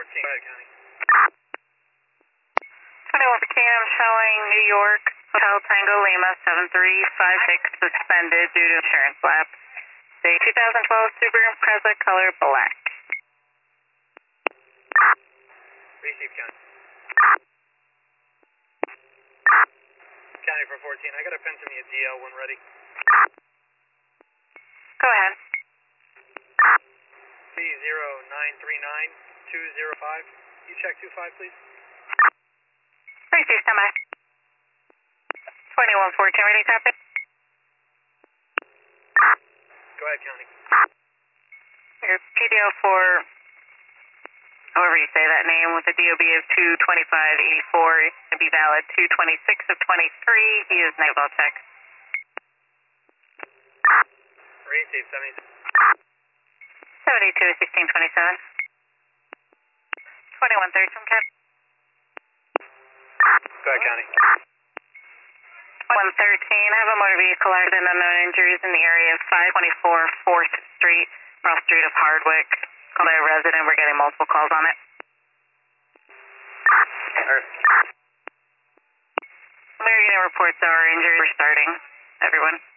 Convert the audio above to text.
Go ahead, County. 2115, I'm showing New York, Hotel Tango Lima, 7356, suspended due to insurance lapse. The 2012 Subaru Impreza, color black. Receive, County. County for 14, I got a pencil me a DL when ready. Go ahead. 30939-205. You check 25, please. 32, stand by. 2114, ready, copy? Go ahead, County. Your PDO for, however you say that name, with a DOB of 22584, is going to be valid 226 of 23. He is nightfall check. Receive, 70. 72 1627. 2113 from Cap. Go ahead, County. 113, I have a motor vehicle accident, unknown injuries in the area of 524 4th Street, Ross Street of Hardwick. Called by a resident, we're getting multiple calls on it. We're getting reports of our injuries. We're starting, everyone.